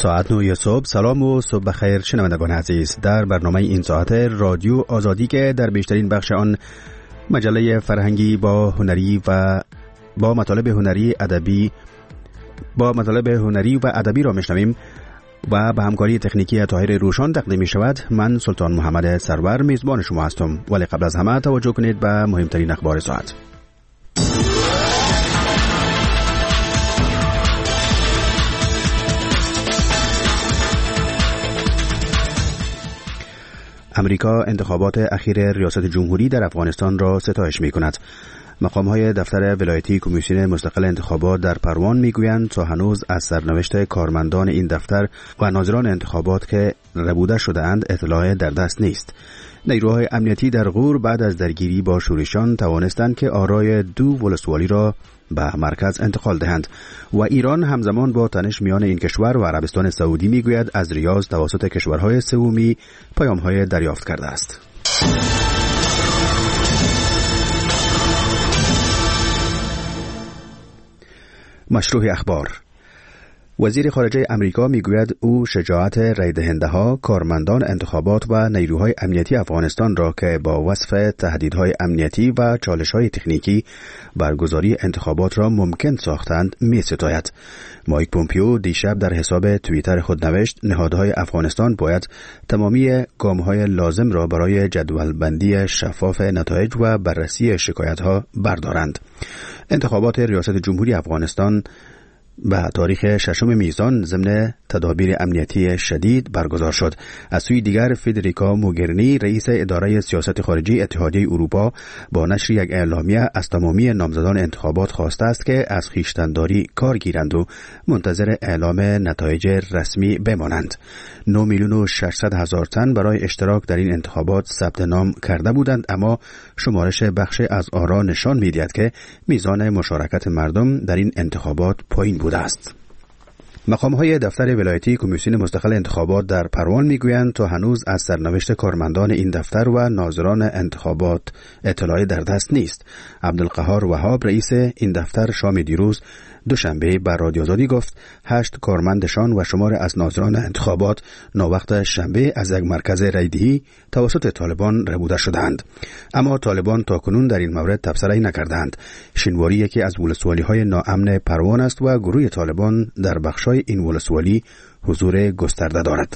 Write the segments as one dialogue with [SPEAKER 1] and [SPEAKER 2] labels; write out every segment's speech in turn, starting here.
[SPEAKER 1] ساعت 9 صبح. سلام و صبح بخیر شنوندگان عزیز. در برنامه این ساعت رادیو آزادی که در بیشترین بخش آن مجله فرهنگی با هنری و با مطالب هنری و ادبی را میشنویم و به همکاری تکنیکی طاهر روشان تقدیم می شود. من سلطان محمد سرور میزبان شما هستم، ولی قبل از همه توجه کنید به مهمترین اخبار ساعت. امریکا انتخابات اخیر ریاست جمهوری در افغانستان را ستایش می کند. مقام‌های دفتر ولایتی کمیسیون مستقل انتخابات در پروان میگویند تا هنوز از سرنوشت کارمندان این دفتر و ناظران انتخابات که ربوده شده‌اند اطلاع در دست نیست. نیروهای امنیتی در غور بعد از درگیری با شورشیان توانستند که آرای 2 ولسوالی را به مرکز انتقال دهند و ایران همزمان با تنش میان این کشور و عربستان سعودی میگوید از ریاض توسط کشورهای سومی پیام‌های دریافت کرده است. مشروع اخبار. وزیر خارجه امریکا میگوید او شجاعت رای دهنده‌ها، کارمندان انتخابات و نیروهای امنیتی افغانستان را که با وصف تهدیدهای امنیتی و چالش‌های تکنیکی برگزاری انتخابات را ممکن ساختند می‌ستاید. مایک پومپیو دیشب در حساب توییتر خود نوشت نهادهای افغانستان باید تمامی گام‌های لازم را برای جدولبندی شفاف نتایج و بررسی شکایت‌ها بردارند. انتخابات ریاست جمهوری افغانستان به تاریخ 6 میزان ضمن تدابیر امنیتی شدید برگزار شد. از سوی دیگر فدریکا موگرینی رئیس اداره سیاست خارجی اتحادیه اروپا با نشر یک اعلامیه از تمامی نامزدان انتخابات خواسته است که از خویشتن‌داری کار گیرند و منتظر اعلام نتایج رسمی بمانند. 9,600,000 تن برای اشتراک در این انتخابات ثبت نام کرده بودند، اما شمارش بخش از آرا نشان می‌دهد که میزان مشارکت مردم در این انتخابات پایین بوده است. مقام‌های دفتر ولایتی کمیسیون مستقل انتخابات در پروان میگویند تا هنوز از سرنوشت کارمندان این دفتر و ناظران انتخابات اطلاعی در دست نیست. عبدالقهار وهاب رئیس این دفتر شام دیروز دوشنبه بر رادیو آزادی گفت 8 کارمندشان و شمار از ناظران انتخابات ناوقت شنبه از یک مرکز رایدهی توسط طالبان ربوده شدند، اما طالبان تاکنون در این مورد تبصره‌ای نکردند. شینواری یکی از ولسوالی‌های ناامن پروان است و گروه طالبان در بخش‌های این ولسوالی حضور گسترده دارد.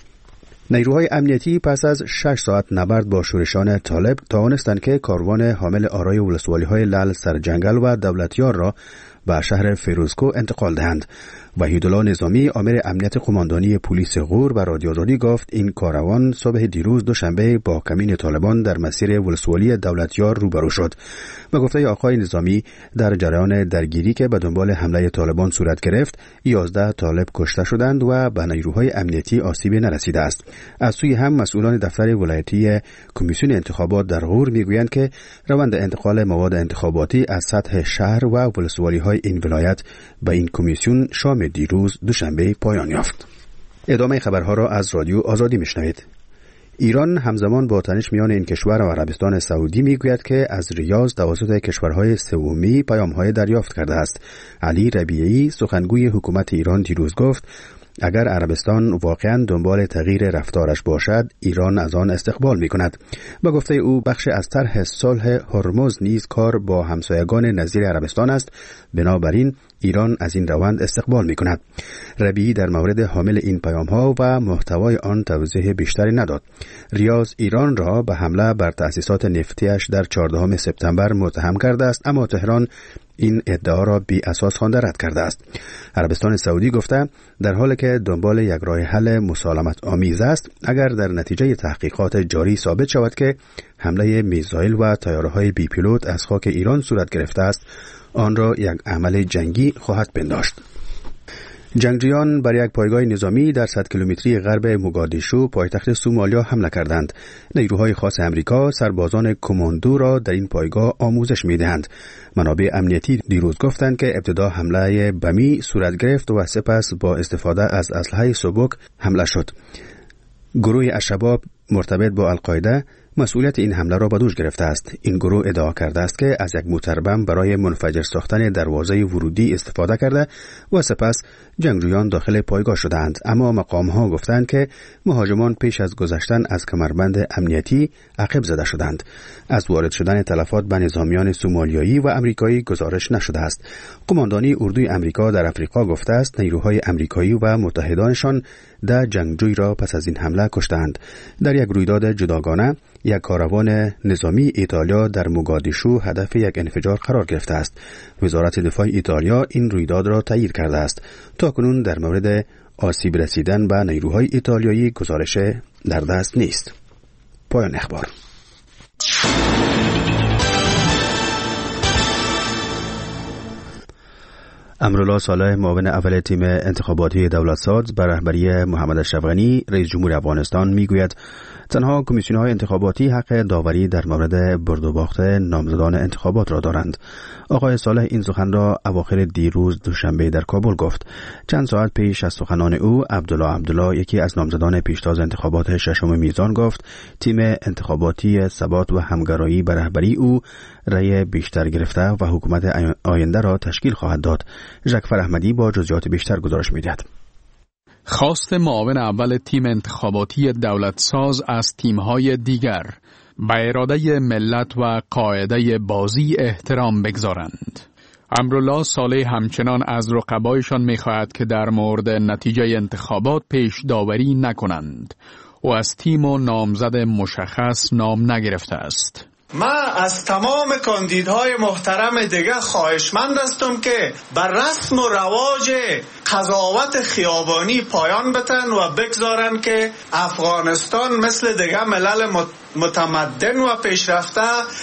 [SPEAKER 1] نیروهای امنیتی پس از 6 ساعت نبرد با شورشیان طالب توانستند که کاروان حامل آرای ولسوالی‌های لعل سرجنگل و دولتیار را به شهر فیروزکو انتقال دهند. وحیدالله نظامی آمر امنیت قماندانی پلیس غور بر رادیو آزادی گفت این کاروان صبح دیروز دوشنبه با کمین طالبان در مسیر ولسوالی دولتیار روبرو شد. به گفته آقای نظامی در جریان درگیری که به دنبال حمله طالبان صورت گرفت 11 طالب کشته شدند و به نیروهای امنیتی آسیبی نرسیده است. از سوی هم مسئولان دفتر ولایتی کمیسیون انتخابات در غور میگویند که روند انتقال مواد انتخاباتی از سطح شهر و ولسوالی‌های این ولایت به این کمیسیون شام دیروز دوشنبه پایان یافت. ادامه خبرها را از رادیو آزادی میشنوید. ایران همزمان با تنش میان این کشور و عربستان سعودی میگوید که از ریاض توسط کشورهای سومی پیام‌های دریافت کرده است. علی ربیعی سخنگوی حکومت ایران دیروز گفت اگر عربستان واقعاً دنبال تغییر رفتارش باشد ایران از آن استقبال می‌کند. با گفته او بخش از طرح صلح هرمز نیز کار با همسایگان نظیر عربستان است، بنابراین ایران از این روند استقبال می‌کند. ربیعی در مورد حامل این پیام‌ها و محتوای آن توضیح بیشتری نداد. ریاض ایران را به حمله بر تأسیسات نفتیش در 14 سپتامبر متهم کرده است، اما تهران این ادعا را بی اساس خوانده رد کرده است. عربستان سعودی گفته در حالی که دنبال یک راه حل مسالمت آمیز است، اگر در نتیجه تحقیقات جاری ثابت شود که حمله میزایل و طیاره‌های بی پیلوت از خاک ایران صورت گرفته است، آن را یک عمل جنگی خواهد پنداشت. جنگجویان بر یک پایگاه نظامی در 100 کیلومتری غرب موگادیشو پایتخت سومالیا حمله کردند. نیروهای خاص امریکا سربازان کماندو را در این پایگاه آموزش می‌دهند. منابع امنیتی دیروز گفتند که ابتدا حمله بمی صورت گرفت و سپس با استفاده از اسلحه سبک حمله شد. گروه الشباب مرتبط با القاعده مسئولیت این حمله را به دوش گرفته است. این گروه ادعا کرده است که از یک موتر بم برای منفجر ساختن دروازه ورودی استفاده کرده و سپس جنگجویان داخل پایگاه شدند، اما مقام‌ها گفتند که مهاجمان پیش از گذشتن از کمربند امنیتی عقب زده شدند. از وارد شدن تلفات به نظامیان سومالیایی و امریکایی گزارش نشده است. قماندانی اردوی امریکا در افریقا گفته است نیروهای امریکایی و متحدانشان ده جنگجوی را پس از این حمله کشتند. در یک رویداد جداگانه یک کاروان نظامی ایتالیا در موگادیشو هدف یک انفجار قرار گرفته است. وزارت دفاع ایتالیا این رویداد را تایید کرده است. تاکنون در مورد آسیب رسیدن به نیروهای ایتالیایی گزارش در دست نیست. پایان اخبار. امرالله صالح، معاون اول تیم انتخاباتی دولتساز بر رهبری محمد اشرف غنی رئیس جمهور افغانستان میگوید تنها کمیسیون‌های انتخاباتی حق داوری در مورد برد و باخت نامزدان انتخابات را دارند. آقای صالح این سخن را اواخر دیروز دوشنبه در کابل گفت. چند ساعت پیش از سخنان او، عبدالله یکی از نامزدان پیشتاز انتخابات ششم میزان گفت تیم انتخاباتی ثبات و همگرایی بر رهبری او رأی بیشتر گرفته و حکومت آینده را تشکیل خواهد داد. ژکفر احمدی با جزئیات بیشتر گزارش می‌دهد.
[SPEAKER 2] خواست معاون اول تیم انتخاباتی دولتساز از تیم‌های دیگر به اراده ملت و قاعده بازی احترام بگذارند. امرالله صالح همچنان از رقبایشان می‌خواهد که در مورد نتیجه انتخابات پیش داوری نکنند و از تیم و نامزد مشخص نام نگرفته است.
[SPEAKER 3] من از تمام کاندیدهای محترم دیگه خواهشمند هستم که بر رسم و رواج قضاوت خیابانی پایان بتن و بگذارن که افغانستان مثل دیگه ملل متمدن و پیشرفته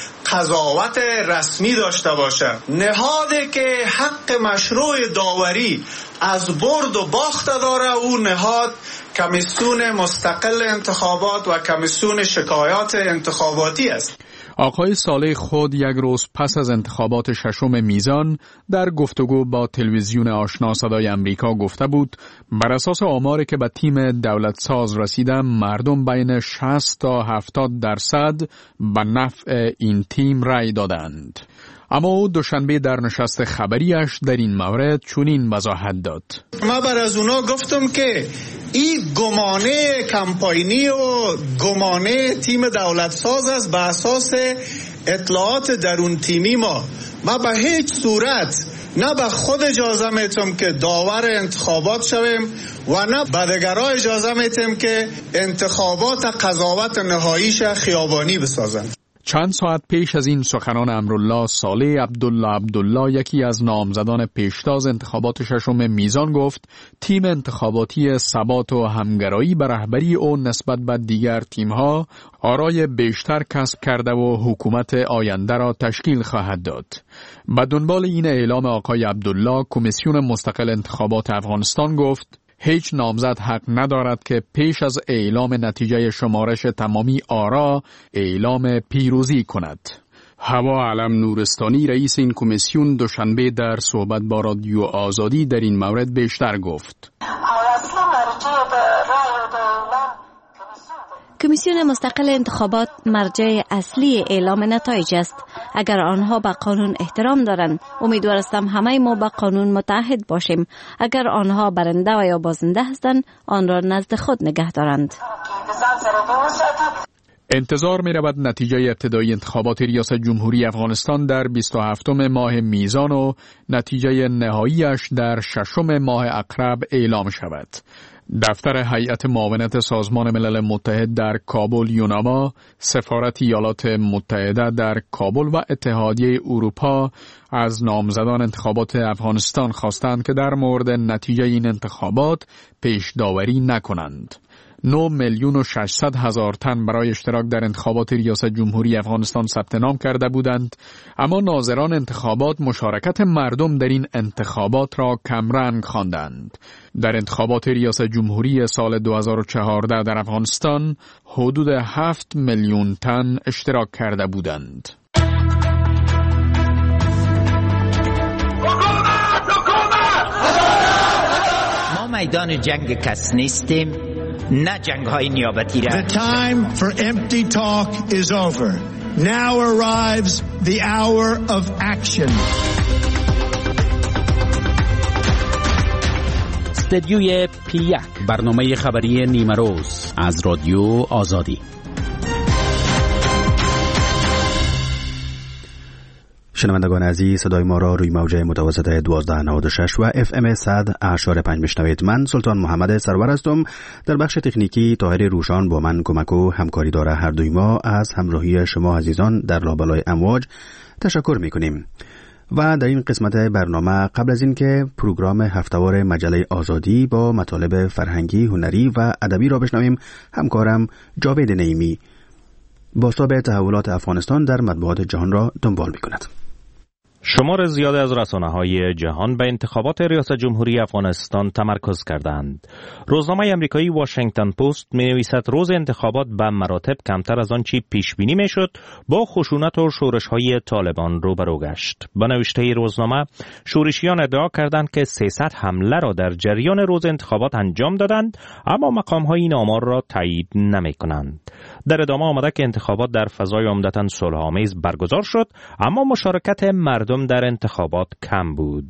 [SPEAKER 3] قضاوت رسمی داشته باشه. نهادی که حق مشروع داوری از برد و باخت داره او نهاد کمیسیون مستقل انتخابات و کمیسیون شکایات انتخاباتی است.
[SPEAKER 2] آقای صالح خود یک روز پس از انتخابات ششم میزان در گفتگو با تلویزیون آشنا صدای امریکا گفته بود بر اساس آماری که به تیم دولتساز رسیده مردم بین 60 تا 70% به نفع این تیم رأی دادند. اما او دوشنبه در نشست خبریش در این مورد چنین وضاحت داد.
[SPEAKER 3] ما بر از اونا گفتم که این گمانه کمپاینی و گمانه تیم دولتساز است به اساس اطلاعات درون تیمی ما به هیچ صورت نه به خود اجازه میتم که داور انتخابات شویم و نه به دیگرها اجازه میتم که انتخابات قضاوت نهاییش خیابانی بسازن.
[SPEAKER 2] چند ساعت پیش از این سخنان امرالله صالح، عبدالله یکی از نامزدان پیشتاز انتخابات ششم میزان گفت تیم انتخاباتی ثبات و همگرایی به رهبری او نسبت به دیگر تیم‌ها آرای بیشتر کسب کرده و حکومت آینده را تشکیل خواهد داد. به دنبال این اعلام آقای عبدالله، کمیسیون مستقل انتخابات افغانستان گفت هیچ نامزد حق ندارد که پیش از اعلام نتیجه شمارش تمامی آرا اعلام پیروزی کند. هوا علم نورستانی رئیس این کمیسیون دوشنبه در صحبت با رادیو آزادی در این مورد بیشتر گفت.
[SPEAKER 4] کمیسیون مستقل انتخابات مرجع اصلی اعلام نتایج است. اگر آنها به قانون احترام دارند، امیدوار هستم همه ما به قانون متحد باشیم. اگر آنها برنده و یا بازنده هستند، آن را نزد خود نگه دارند.
[SPEAKER 2] انتظار می رود نتیجه ابتدایی انتخابات ریاست جمهوری افغانستان در 27 ماه میزان و نتیجه نهاییش در 6 ماه عقرب اعلام شود. دفتر هیئت معاونت سازمان ملل متحد در کابل یوناما، سفارت ایالات متحده در کابل و اتحادیه اروپا از نامزدان انتخابات افغانستان خواستند که در مورد نتیجه این انتخابات پیش داوری نکنند. 9,600,000 تن برای اشتراک در انتخابات ریاست جمهوری افغانستان ثبت نام کرده بودند، اما ناظران انتخابات مشارکت مردم در این انتخابات را کمرنگ خواندند. در انتخابات ریاست جمهوری سال 2014 در افغانستان حدود 7 میلیون تن اشتراک کرده بودند.
[SPEAKER 5] ما میدان جنگ کس نیستیم نه جنگ‌های نیابتی را.
[SPEAKER 6] The time for empty talk is over. Now arrives the hour of action.
[SPEAKER 7] استدیوی P1 برنامه خبری نیمه روز از رادیو آزادی.
[SPEAKER 1] شنوندگان عزیز، صدای ما را روی موج متوسط 1296 و FM 100.5 میشنوید. من سلطان محمد سرور هستم. در بخش تکنیکی طاهر روشان با من کمک و همکاری داره. هر دوی ما از همراهی شما عزیزان در لابلای امواج تشکر میکنیم. و در این قسمت برنامه قبل از اینکه پروگرام هفته‌وار مجله آزادی با مطالب فرهنگی، هنری و ادبی را بشنویم، همکارم جاوید نعیمی بازتاب تحولات افغانستان در مطبوعات جهان را دنبال می‌کند.
[SPEAKER 8] شمار زیادی از رسانه‌های جهان به انتخابات ریاست جمهوری افغانستان تمرکز کردند. روزنامه آمریکایی واشنگتن پست می‌نویسد روز انتخابات به مراتب کمتر از آنچه پیش بینی می‌شد با خشونت و شورش‌های طالبان روبرو گشت. با نوشته روزنامه، شورشیان ادعا کردند که 300 حمله را در جریان روز انتخابات انجام دادند، اما مقام‌های این آمار را تایید نمی‌کنند. در ادامه آمده که انتخابات در فضای عمدتاً صلح‌آمیز برگزار شد، اما مشارکت مردم در انتخابات کم بود.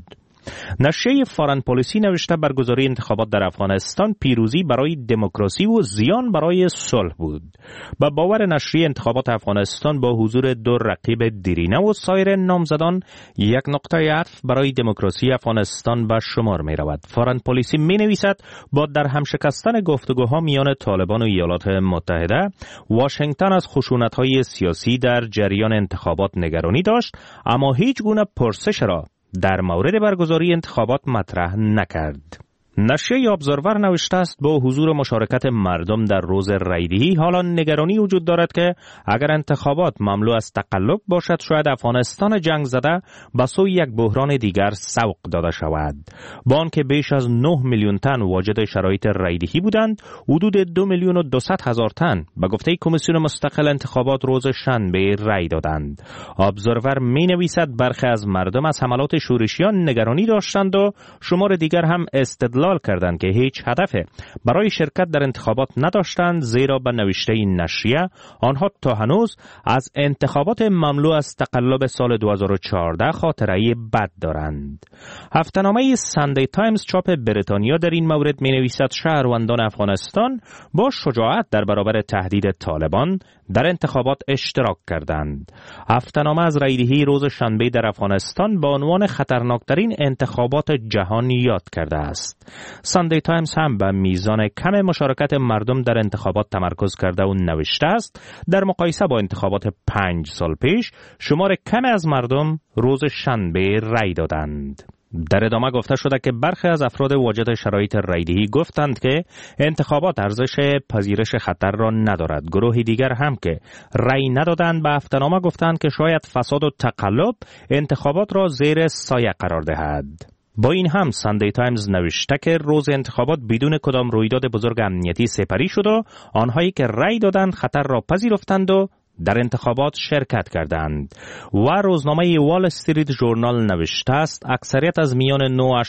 [SPEAKER 8] نشریه فارن پالیسی نوشته برگزاری انتخابات در افغانستان پیروزی برای دموکراسی و زیان برای صلح بود. با باور نشریه انتخابات افغانستان با حضور دو رقیب دیرینه و سایر نامزدان یک نقطه عطف برای دموکراسی افغانستان به شمار می رود. فارن پالیسی می نویسد با در هم شکستن گفتگوها میان طالبان و ایالات متحده، واشنگتن از خشونت‌های سیاسی در جریان انتخابات نگرانی داشت، اما هیچ گونه پرسش را در مورد برگزاری انتخابات مطرح نکرد. نشریه ابزرور نوشته است با حضور مشارکت مردم در روز رایدهی حالا نگرانی وجود دارد که اگر انتخابات مملو از تقلب باشد شاید افغانستان جنگ زده به سوی یک بحران دیگر سوق داده شود. با آنکه بیش از 9 میلیون تن واجد شرایط رایدهی بودند، حدود 2,200,000 تن به گفته کمیسیون مستقل انتخابات روز شنبه رای دادند. ابزرور می نویسد برخی از مردم از حملات شورشیان نگرانی داشتند و شمار دیگر هم استدلال کردند که هیچ هدف برای شرکت در انتخابات نداشتند، زیرا به نوشته این نشریه آنها تا هنوز از انتخابات مملو از تقلب سال 2014 خاطره بد دارند. هفته‌نامه ساندی تایمز چاپ بریتانیا در این مورد می نویسد شهروندان افغانستان با شجاعت در برابر تهدید طالبان در انتخابات اشتراک کردند. هفته‌نامه از رایدهی روز شنبه در افغانستان با عنوان خطرناکترین انتخابات جهان یاد کرده است. ساندی تایمز هم به میزان کم مشارکت مردم در انتخابات تمرکز کرده و نوشته است در مقایسه با انتخابات 5 سال پیش شمار کم از مردم روز شنبه رای دادند. در ادامه گفته شده که برخی از افراد واجد شرایط رایدهی گفتند که انتخابات ارزش پذیرش خطر را ندارد. گروه دیگر هم که رای ندادند به هفته‌نامه گفتند که شاید فساد و تقلب انتخابات را زیر سایه قرار دهد. با این هم ساندی تایمز نوشته که روز انتخابات بدون کدام رویداد بزرگ امنیتی سپری شد و آنهایی که رای دادند خطر را پذیرفتند و در انتخابات شرکت کردند. و روزنامه وال استریت ژورنال نوشته است اکثریت از میان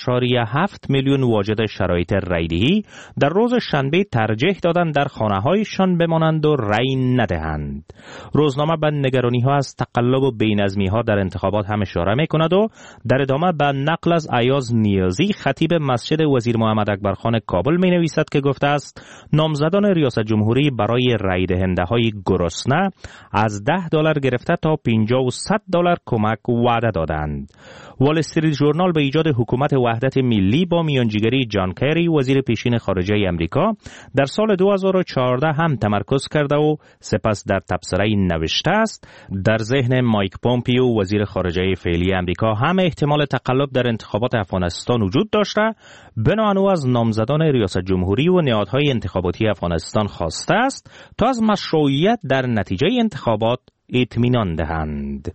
[SPEAKER 8] 9.7 میلیون واجد شرایط رایدهی در روز شنبه ترجیح دادند در خانه‌هایشان بمانند و رای ندهند. روزنامه به نگرانی‌ها از تقلب و بی‌نظمی‌ها در انتخابات هم اشاره می‌کند و در ادامه به نقل از ایاز نیازی خطیب مسجد وزیر محمد اکبر خان کابل می‌نویسد که گفته است نامزدان ریاست جمهوری برای رای دهنده‌های گرسنه از $10 گرفته تا 50 و $100 کمک وعده دادند. وال استریت ژورنال به ایجاد حکومت وحدت ملی با میانجیگری جان کری وزیر پیشین خارجه امریکا در سال 2014 هم تمرکز کرده و سپس در تبصره نوشته است در ذهن مایک پومپیو وزیر خارجه فعلی امریکا هم احتمال تقلب در انتخابات افغانستان وجود داشته. بنابراین او از نامزدان ریاست جمهوری و نهادهای انتخاباتی افغانستان خواسته است تا از مشروعیت در نتیجه انتخابات اطمینان دهند.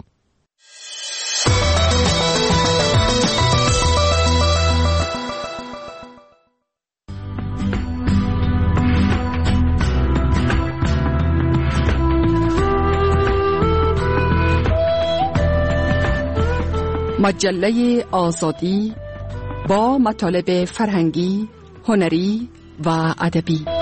[SPEAKER 9] مجله آزادی با مطالب فرهنگی، هنری و ادبی.